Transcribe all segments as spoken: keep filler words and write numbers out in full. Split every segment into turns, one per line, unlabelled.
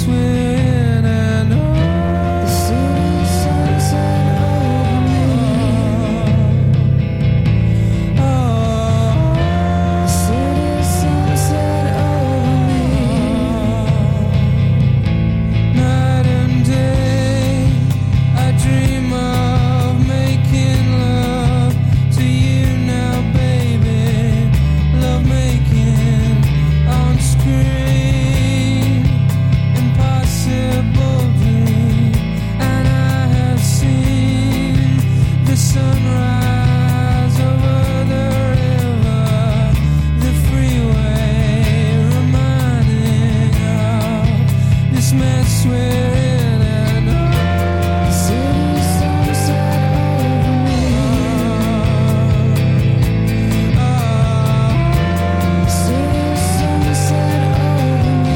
mess when I know the city sunset over me. Oh, the city sunset over me. Night and day I dream of making love to you now, baby. Love making on screen, impossible dream. And I have seen the sunrise over the river, the freeway, reminding of this mess we're in. And oh, the city sunset over me. Oh, the city sunset over me.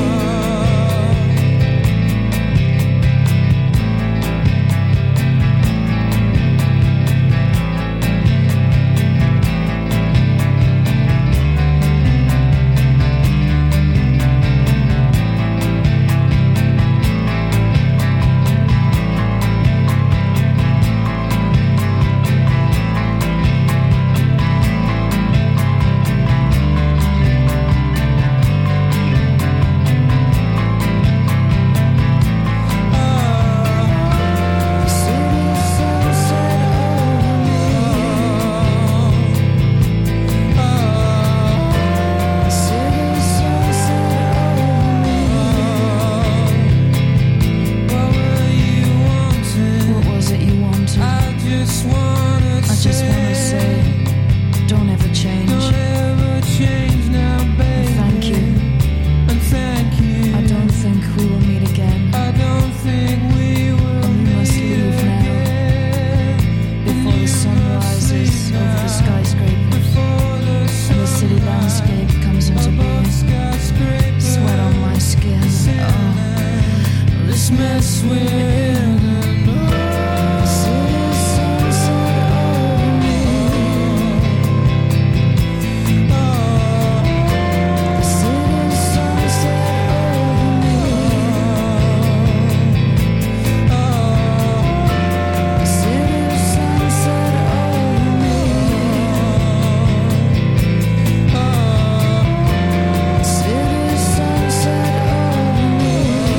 What was it you wanted? I just wanna I just wanna say, don't ever change. Don't ever change now, baby. And thank you. And thank you. I don't think we will meet again. I don't think we will and we must leave now. Before the sun rises over the skyscrapers and the city landscape comes into being. Sweat on my skin. Oh, this mess we're in. And oh, the city sunset over me. Oh, the city sunset over me. Oh, the city sunset over me. Oh, the city sunset over me.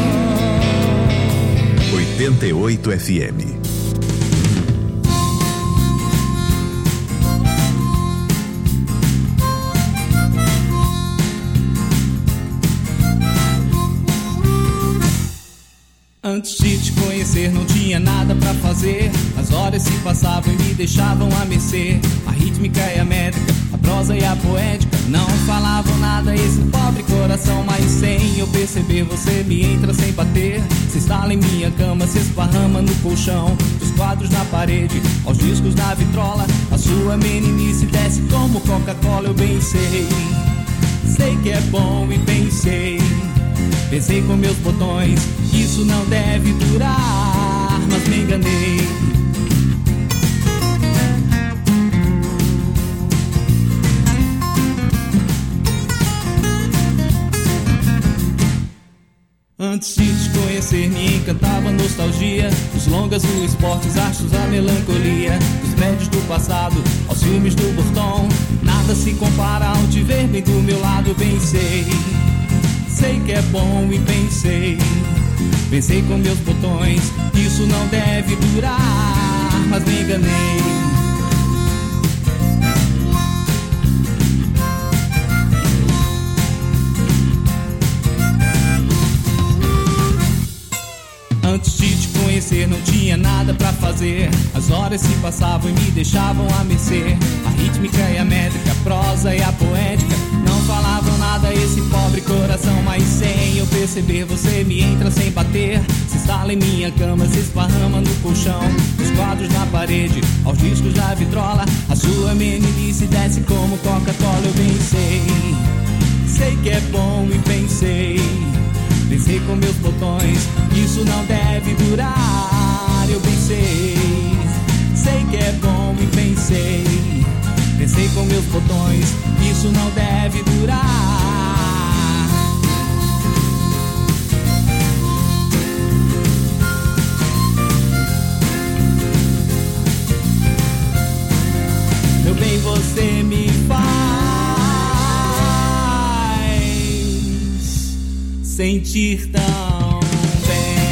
oitenta e oito F M.
Antes de te conhecer não tinha nada pra fazer. As horas se passavam e me deixavam a mercê. A rítmica e a métrica, a prosa e a poética não falavam nada esse pobre coração. Mas sem eu perceber você me entra sem bater. Se instala em minha cama, se esparrama no colchão. Dos quadros na parede, aos discos na vitrola. A sua meninice desce como Coca-Cola, eu bem sei. Sei que é bom e pensei. Pensei com meus botões, isso não deve durar, mas me enganei. Antes de te conhecer me encantava a nostalgia. Os longas do esporte, os astros, a melancolia. Dos prédios do passado, aos filmes do Burton. Nada se compara ao te ver bem do meu lado, bem sei. Sei que é bom e pensei. Pensei com meus botões, isso não deve durar, mas me enganei. Antes de te conhecer não tinha nada pra fazer. As horas se passavam e me deixavam a mercê. A rítmica e a métrica, a prosa e a poética não falavam nada esse pobre coração. Mas sem eu perceber você me entra sem bater. Se instala em minha cama, se esparrama no colchão. Os quadros na parede, aos discos da vitrola. A sua meninice desce como Coca-Cola, eu bem sei. Sei que é bom e pensei. Pensei com meus botões, isso não deve durar, eu pensei. Sei que é bom e pensei. Pensei com meus botões, isso não deve durar. sentir tão bem.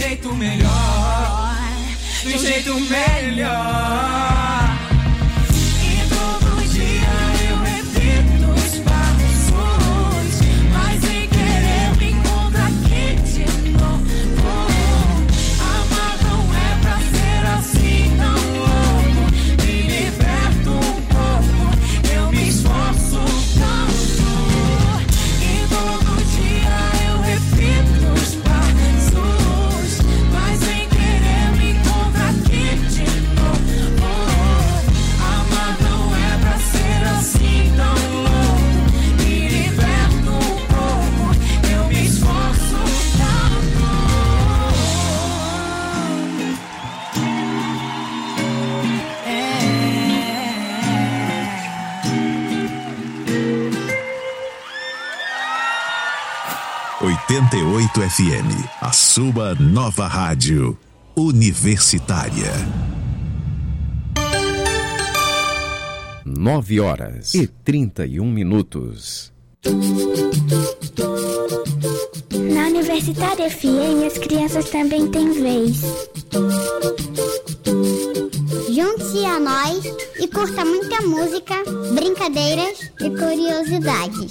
jeito melhor.
oitenta e oito F M, a sua nova rádio universitária.
Nove horas e trinta e um minutos.
Na Universitária F M, as crianças também têm vez. Junte-se a nós e curta muita música, brincadeiras e curiosidades.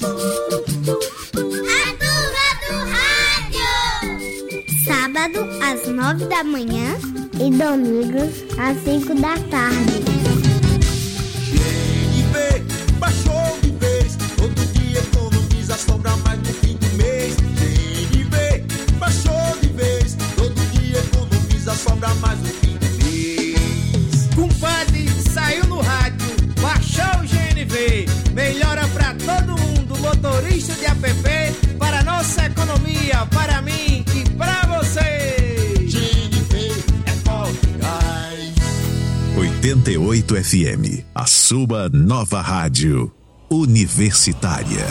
A Turma do Rádio! Sábado, às nove da manhã e domingos, às cinco da tarde.
G N V, baixou de vez, todo dia economiza, sobra mais no fim do mês. G N V, baixou de vez, todo dia economiza, sobra mais no fim do mês.
Compadre, saiu no rádio, baixou o G N V, melhora pra todo mundo, motorista de app, para nossa economia, para mim e pra você.
G N V é forte gás.
oitenta e oito F M, a sua nova rádio universitária.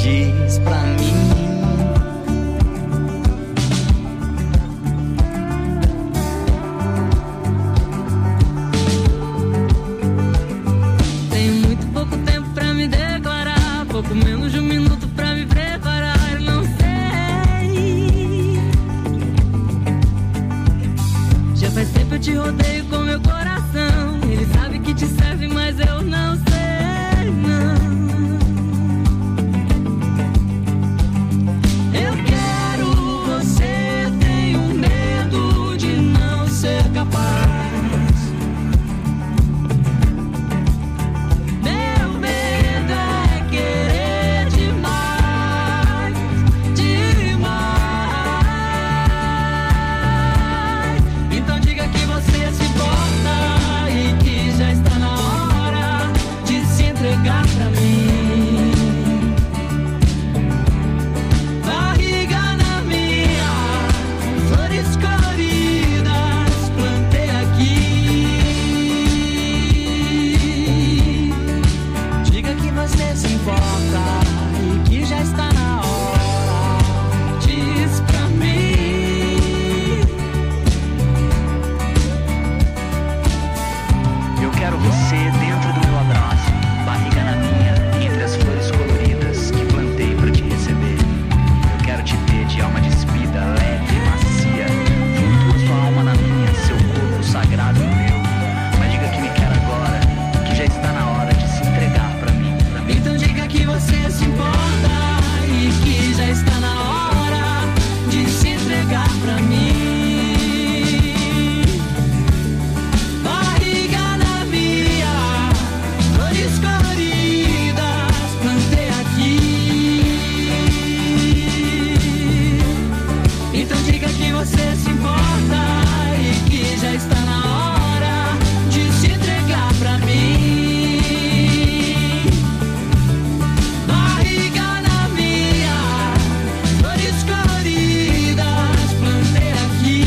diz pra mim.
Tenho muito pouco tempo pra me declarar, pouco menos de um minuto pra me preparar. Não sei. Já faz tempo eu te rodeio com meu coração. Ele sabe que te serve, mas eu não sei, não. Eu quero você, tenho medo de não ser capaz. Meu medo é querer demais, demais. Então diga que você se importa e que já está na hora de se entregar pra mim. Barriga na minha, flores coloridas plantei aqui. Diga que você se importa e que já está na hora. Diz pra mim.
Eu quero você dentro do meu abraço, barriga na minha, entre as flores coloridas que plantei pra te receber. Eu quero te ver de alma despida, leve e macia, flutua sua alma na minha, seu corpo sagrado no meu. Mas diga que me quer agora, que já está na hora de se entregar pra mim, pra mim.
Então diga que você se importa e que já está na hora de se entregar pra mim. Barriga na minha, flores coloridas plantei aqui. Então diga que você se importa e que já está na hora de se entregar pra mim. Barriga na minha, flores coloridas plantei aqui.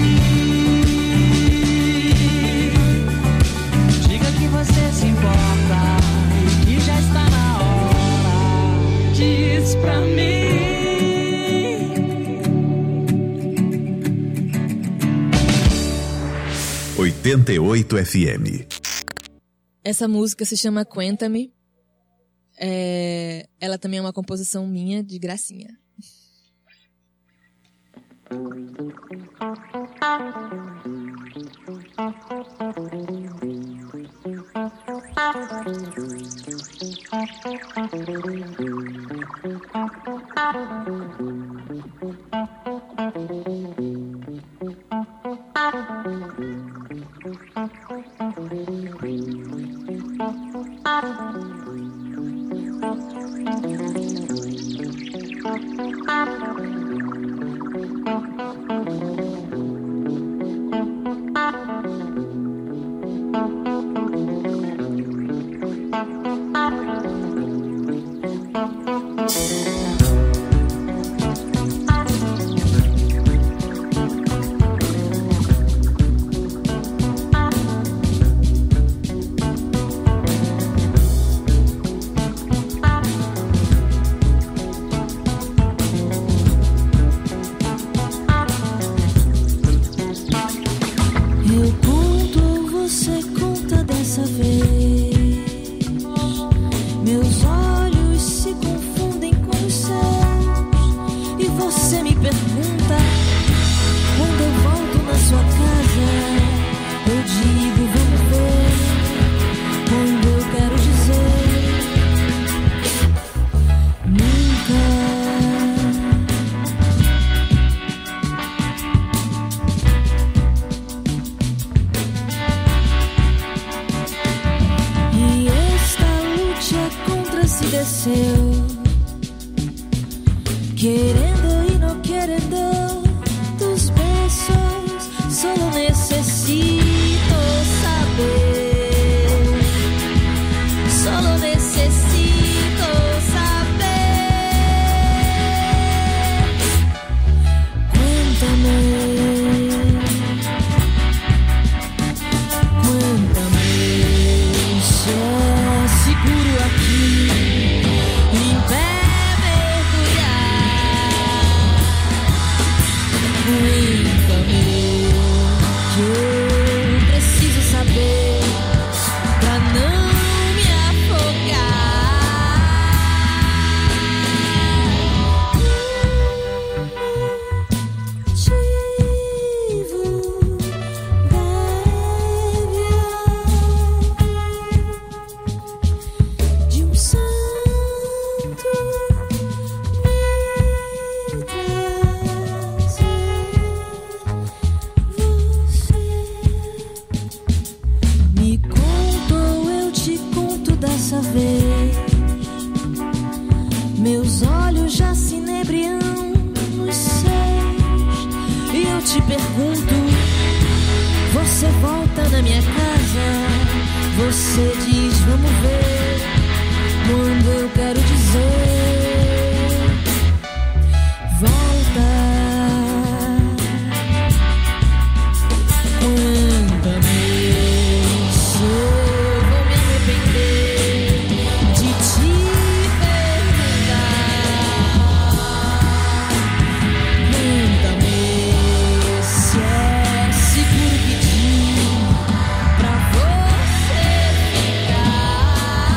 Diga que você se importa e que já está na hora. Diz pra mim.
oitenta e oito F M.
Essa música se chama Cuéntame. É... Ela também é uma composição minha, de gracinha.
Eu conto, você conta dessa vez. Meus olhos se confundem com os seus. E você me pergunta quando eu volto na sua casa. Eu digo, vamos ver. Quando eu quero dizer nunca. E esta luta contra si deseo, querendo y no querendo tus besos, solo necesito saber, solo necesito saber. Cuéntame. Seguro aqui, em pé esfriam os céus. E eu te pergunto, você volta na minha casa? Você diz, vamos ver, quando eu quero dizer, volta. Conta-me se eu vou me arrepender de te perguntar. Conta-me se é seguro pedir pra você ficar.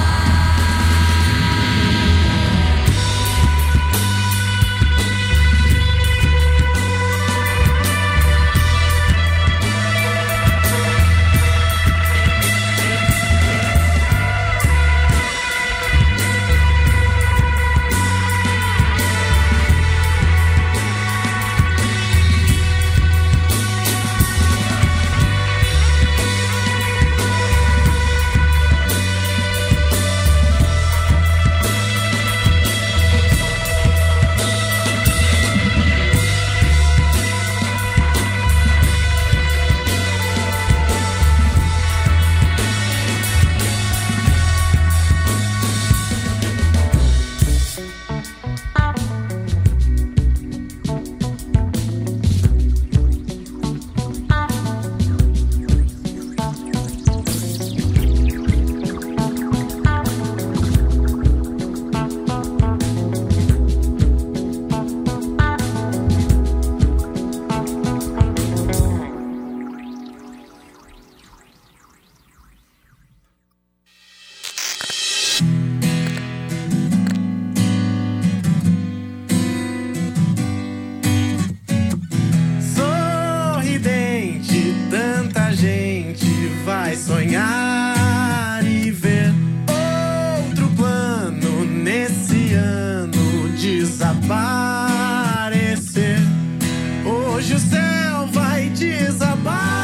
Sorridente, tanta gente vai sonhar e ver outro plano nesse ano desaparecer. Hoje o céu vai desabar.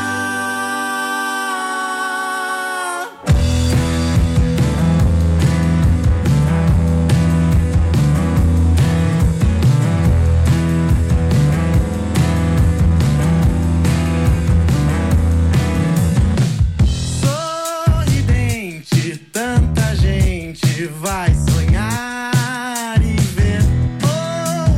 Sorridente, tanta gente vai sonhar e ver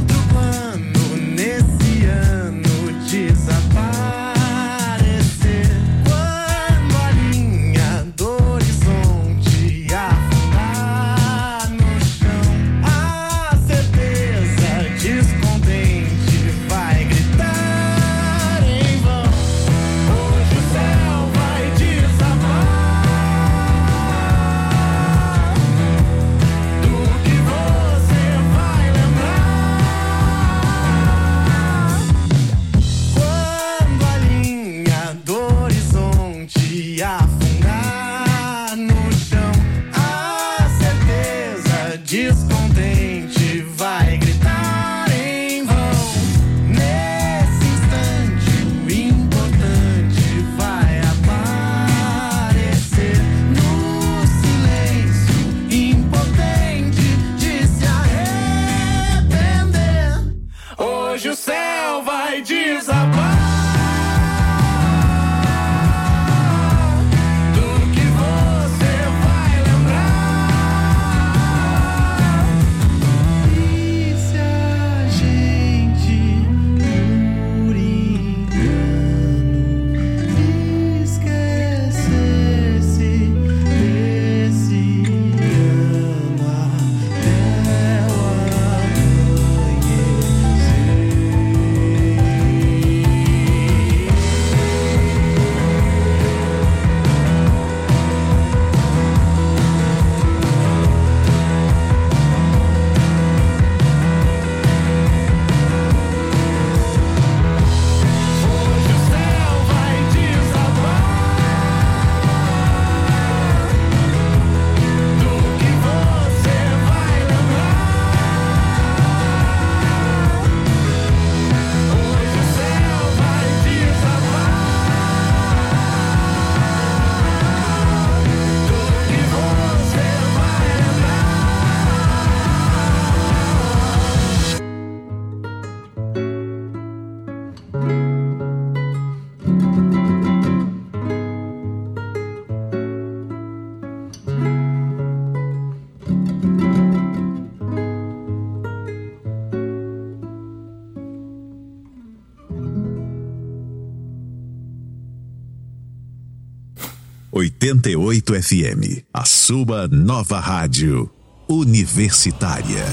oitenta e oito F M, a sua nova rádio universitária.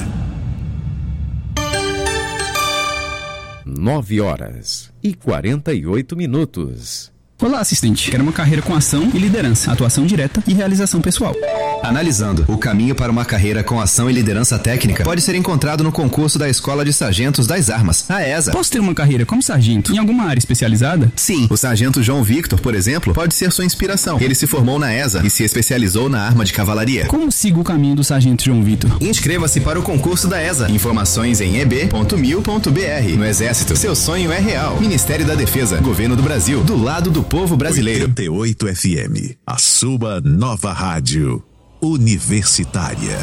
Nove horas e quarenta e oito minutos.
Olá, assistente. Quero uma carreira com ação e liderança, atuação direta e realização pessoal.
Analisando, o caminho para uma carreira com ação e liderança técnica pode ser encontrado no concurso da Escola de Sargentos das Armas, a ESA.
Posso ter uma carreira como sargento em alguma área especializada?
Sim, o sargento João Victor, por exemplo, pode ser sua inspiração. Ele se formou na ESA e se especializou na arma de cavalaria.
Como sigo o caminho do sargento João Victor?
Inscreva-se para o concurso da ESA. Informações em e b ponto mil ponto b r. No Exército, seu sonho é real. Ministério da Defesa, Governo do Brasil, do lado do povo brasileiro.
oitenta e oito F M, a sua nova rádio universitária.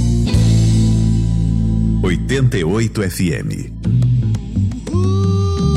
oitenta e oito F M.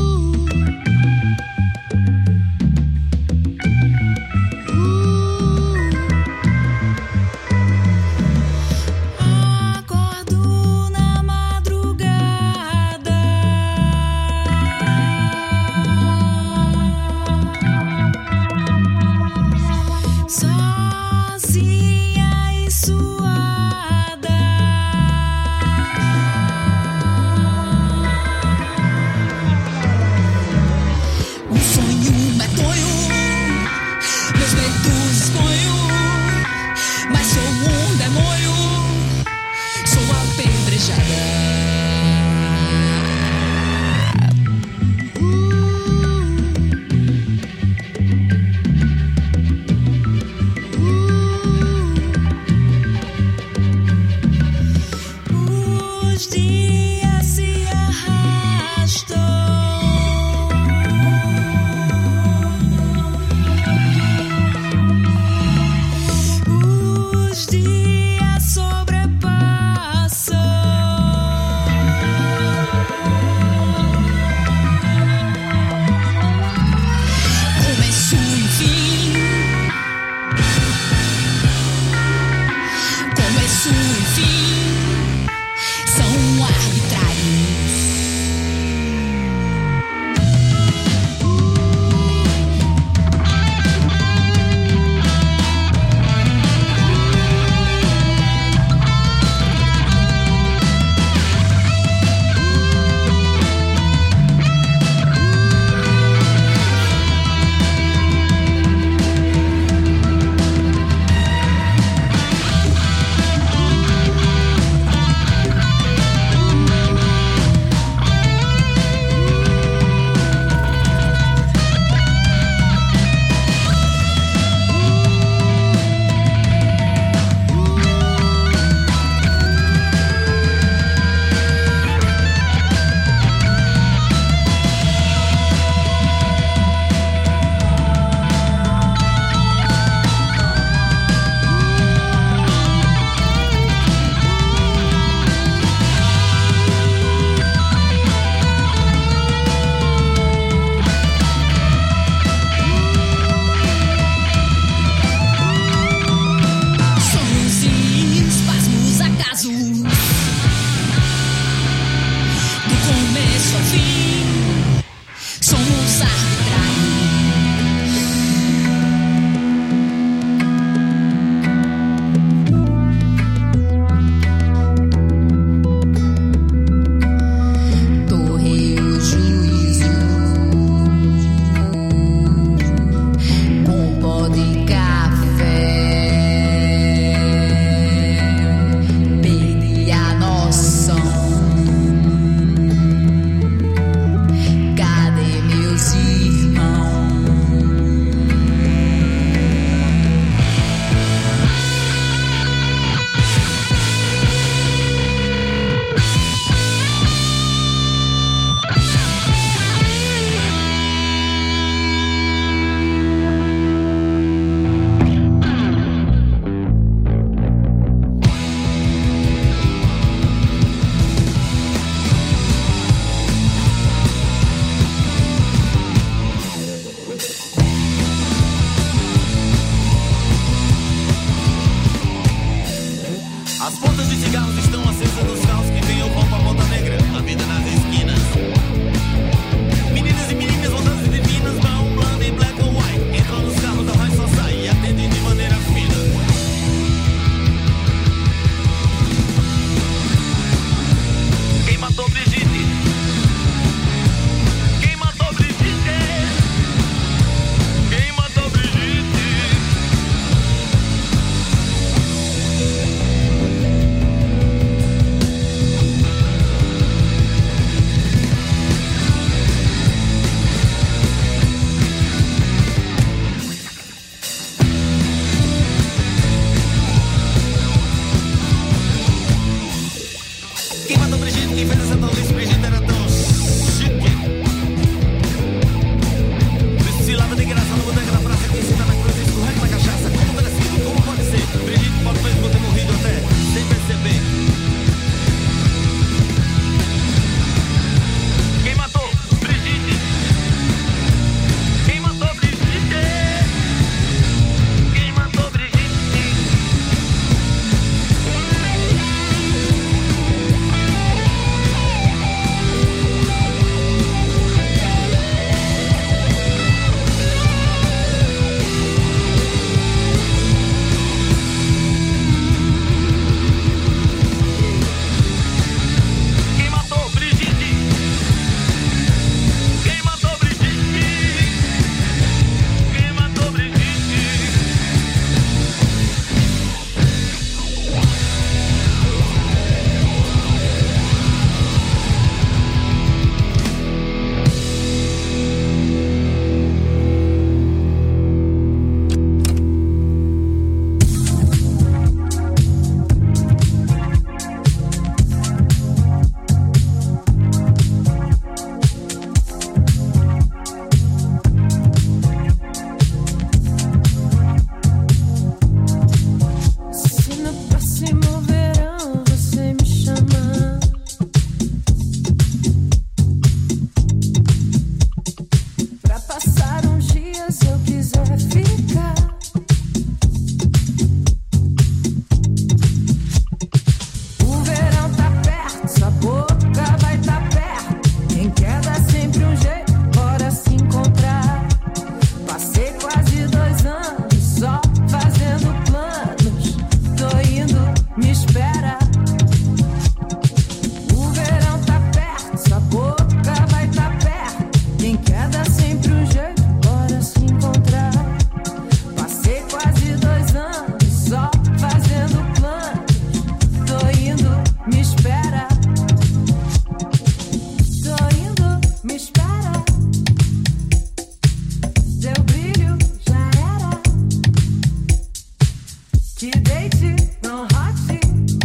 Te deite, não rote.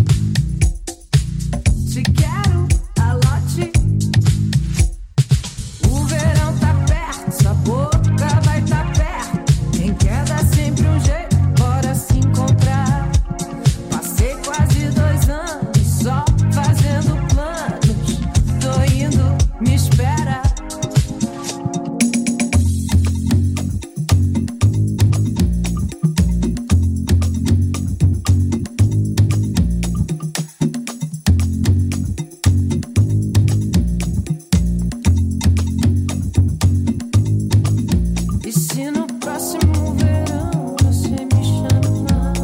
Te quero, alote. O verão tá perto, sua boca vai tá perto. Quem quer dá sempre um jeito, bora se encontrar. Passei quase dois anos só fazendo planos. Tô indo, me espera. E se no próximo verão você me chamar,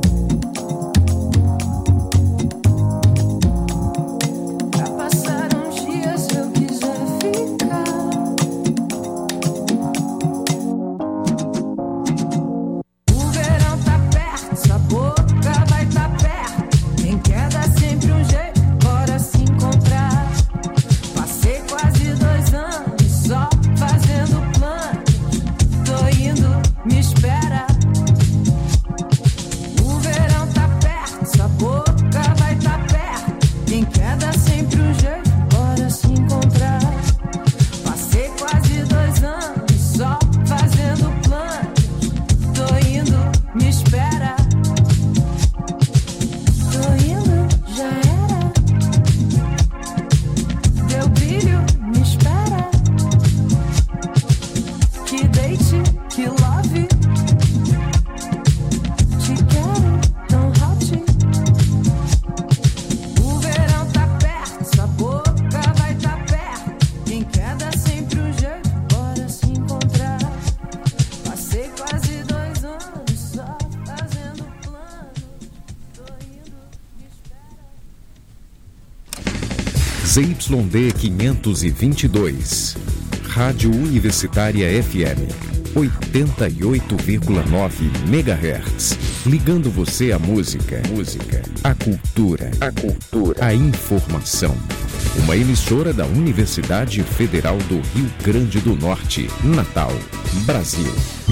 pra passar uns dias se eu quiser ficar. O verão tá perto, sua boca vai tá perto. Quem quer dá sempre um jeito, bora se encontrar. Passei quase dois anos só fazendo planos. Tô indo, me espera. O verão tá perto, sua boca vai tá perto. Quem quer dá sempre um jeito, bora se encontrar. Passei quase dois anos só fazendo planos. Tô indo, me espera. Tô indo, já era. Deu brilho, me espera. Que deite, que love. Te quero, tão hot. O verão tá perto, sua boca vai tá perto. Quem quer dá sempre um jeito, bora se encontrar. Passei quase dois anos só fazendo planos. Tô indo, me espera.
Z Y D quinhentos e vinte e dois, Rádio Universitária F M, oitenta e oito vírgula nove megahertz, ligando você à música, música, à cultura, à cultura, à informação. Uma emissora da Universidade Federal do Rio Grande do Norte, Natal, Brasil.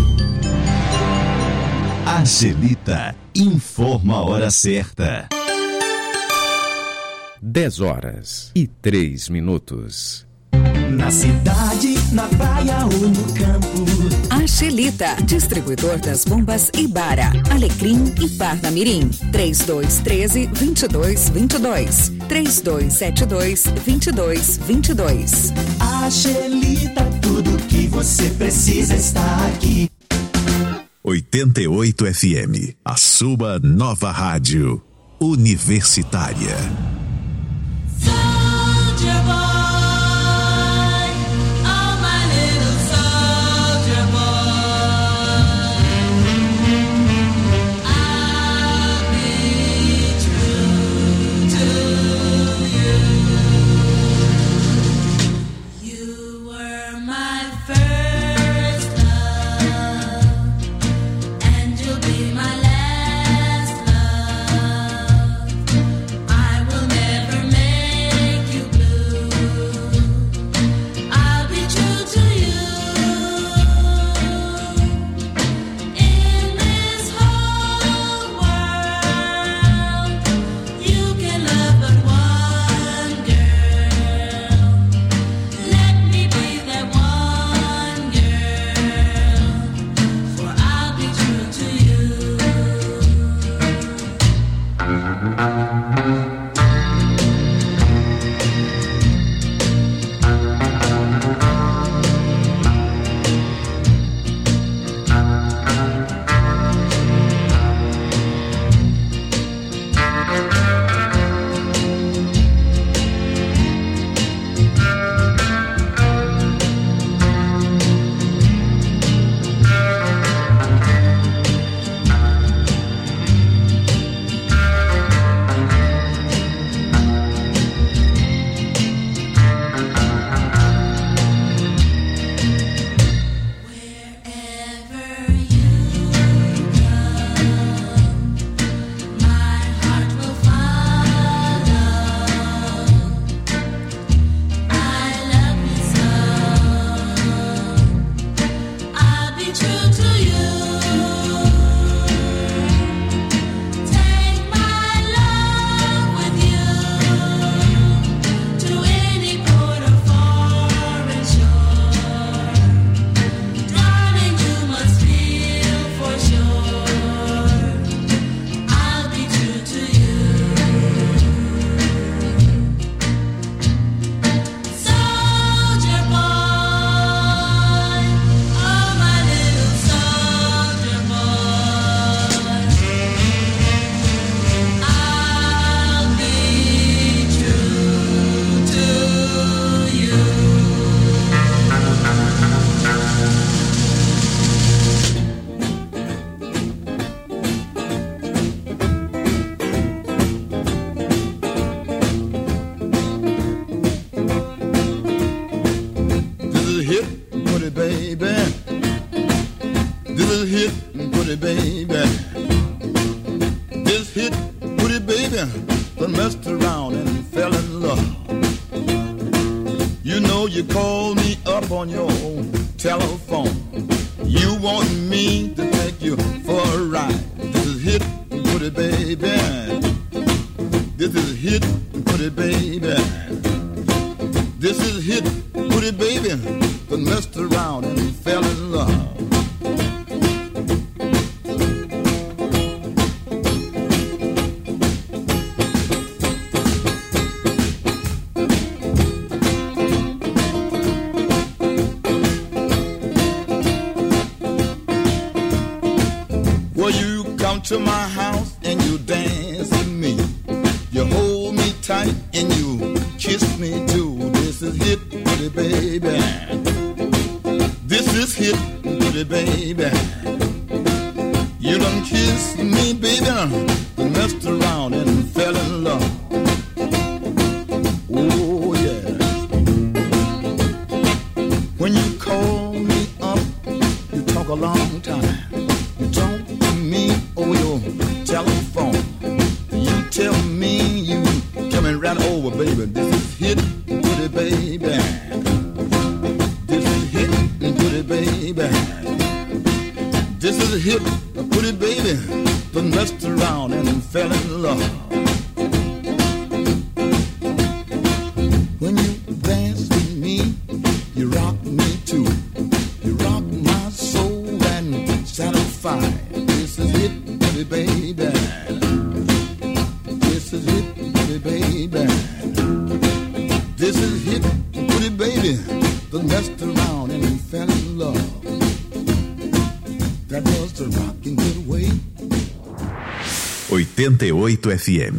Angelita informa a hora certa.
dez horas e três minutos.
Na cidade, na praia ou no campo.
Angelita, distribuidor das bombas Ibara, Alecrim e Parnamirim. trinta e dois, treze, vinte e dois, vinte e dois. trinta e dois, setenta e dois, vinte e dois, vinte e dois.
Angelita, tudo que você precisa está aqui.
oitenta e oito F M, a sua nova rádio universitária.
Soldier boy, oh my little soldier boy, I'll be true to you. You were my first love, and you'll be my last love. I will never
hit, pretty baby, that messed around and fell in love. You know you called me up on your telephone. You want me to take you for a ride. This is hit, pretty baby. This is hit, pretty baby. This is hit, pretty baby, that messed around and fell in love. To my house and you dance with me. You hold me tight and you kiss me too. This is hit, pretty baby. This is hit, pretty baby. You done kissed me, baby, and messed around and fell in love. Oh yeah. When you call me up, you talk a long time. You talk to me over your telephone. You tell me you coming right over, baby. This is hit, pretty baby. This is hit, pretty baby. This is hit, pretty baby, that messed around and fell in love. When you dance with me, you rock me too. You rock my soul and satisfy. This is it, pretty baby. This is it, pretty baby. This is it, pretty baby, that messed around and fell in love. That was the rockin' good way.
oitenta e oito F M.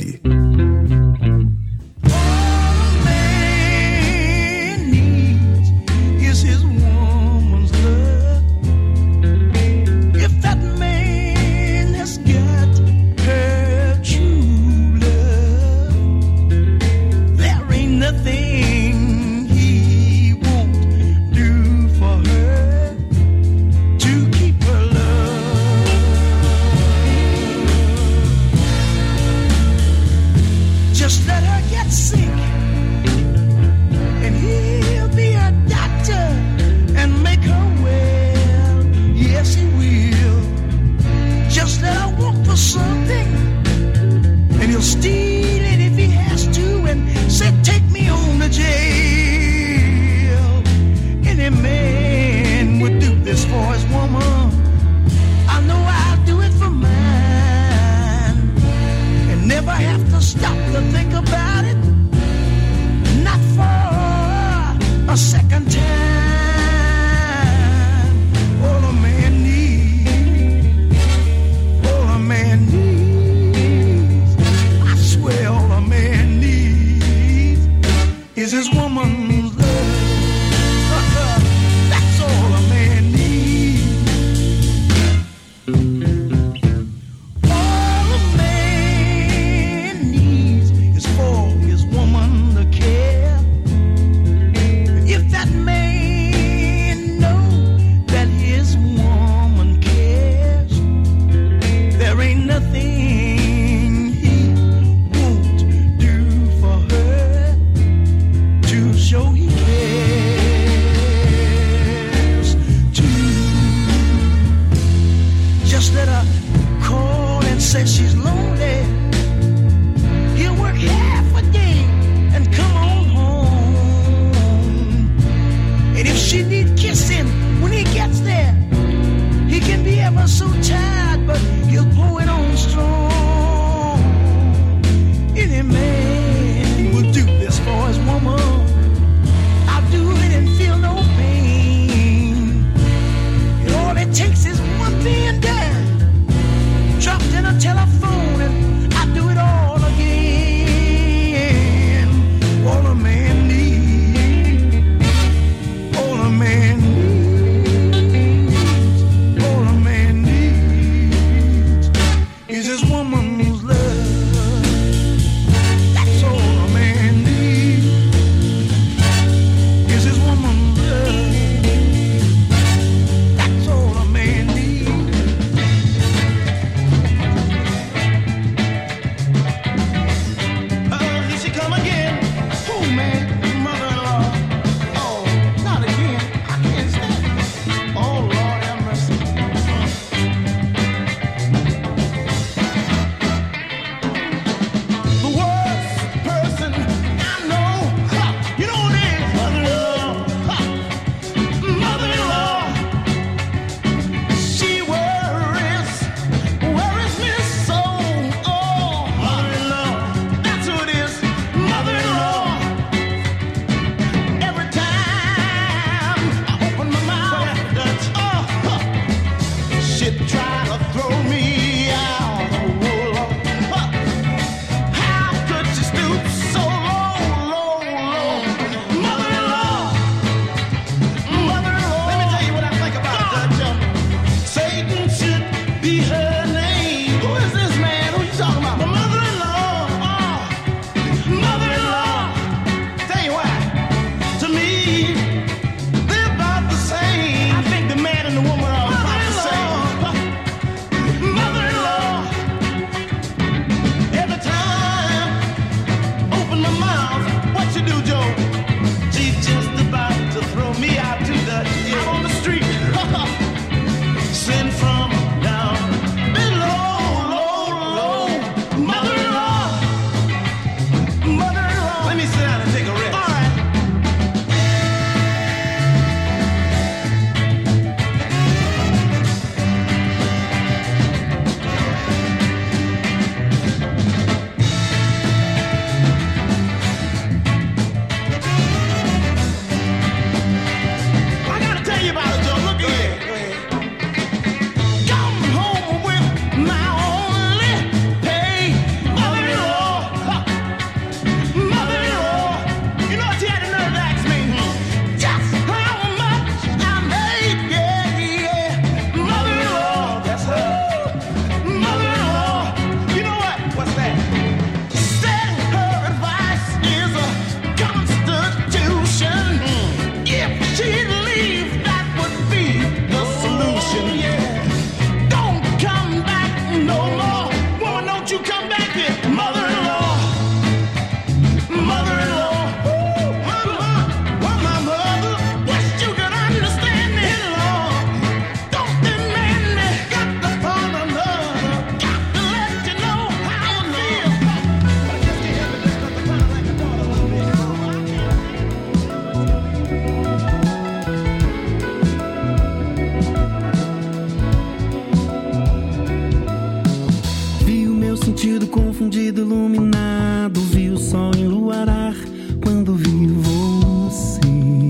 meu sentido confundido, iluminado. Vi o sol enluarar quando vi você.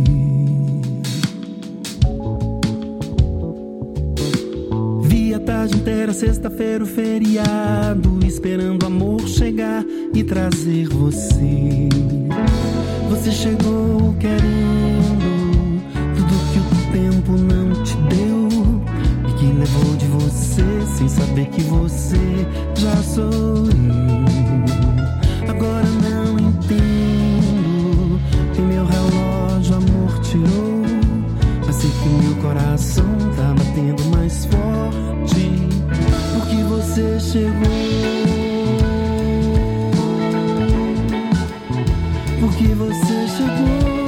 Vi a tarde inteira, sexta-feira, o feriado, esperando o amor chegar e trazer você. Você chegou querendo tudo que o tempo não te deu e que levou de você sem saber que você já sou eu. Agora não entendo que meu relógio amor tirou, mas sei que meu coração tá batendo mais forte porque você chegou. Porque você chegou.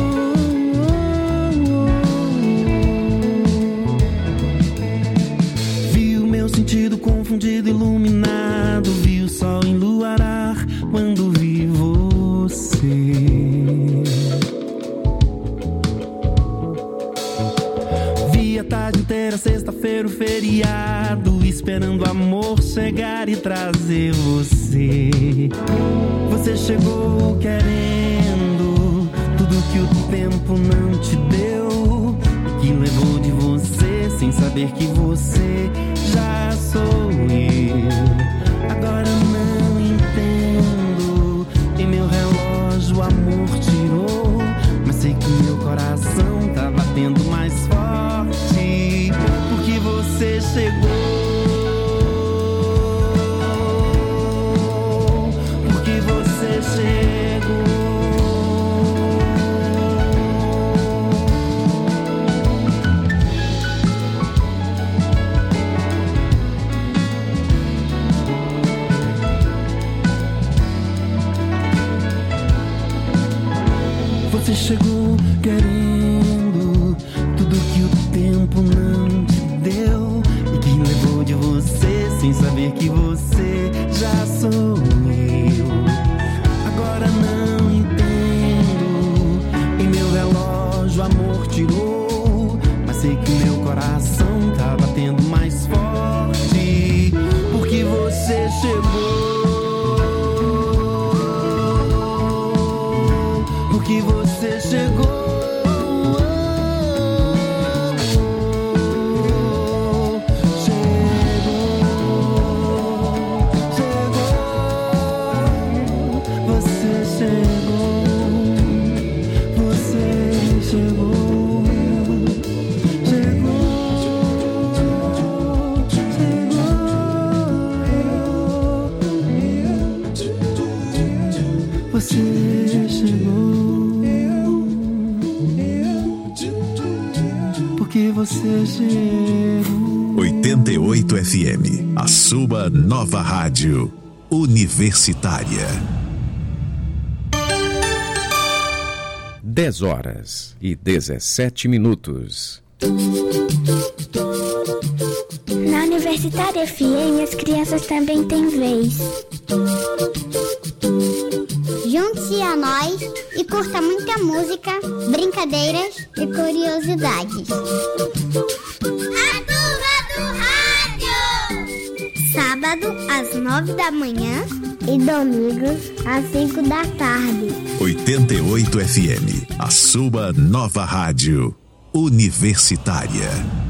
Vi o meu sentido confundido, iluminado. Vi o sol enluarar quando vi você. Vi a tarde inteira, sexta-feira, o feriado, esperando o amor chegar e trazer você. Você chegou querendo tudo que o tempo não te deu, que levou de você sem saber que você já sou eu. Agora não entendo, em meu relógio o amor tirou, mas sei que meu coração tá batendo mais forte porque você chegou. Porque você chegou. Você chegou querendo tudo que o tempo não te deu e que levou de você sem saber que você já sou eu. Agora não entendo, em meu relógio amor tirou, mas sei que meu coração tá batendo mais forte porque você chegou. Porque você chegou. Você chegou. Porque você chegou.
oitenta e oito F M, a sua nova rádio universitária.
dez horas e dezessete minutos.
Na Universitária F M, as crianças também têm vez. Junte-se a nós e curta muita música, brincadeiras e curiosidades. A Turma do Rádio! Sábado, às nove da manhã e domingos, às cinco da tarde.
oitenta e oito F M, a sua nova rádio universitária.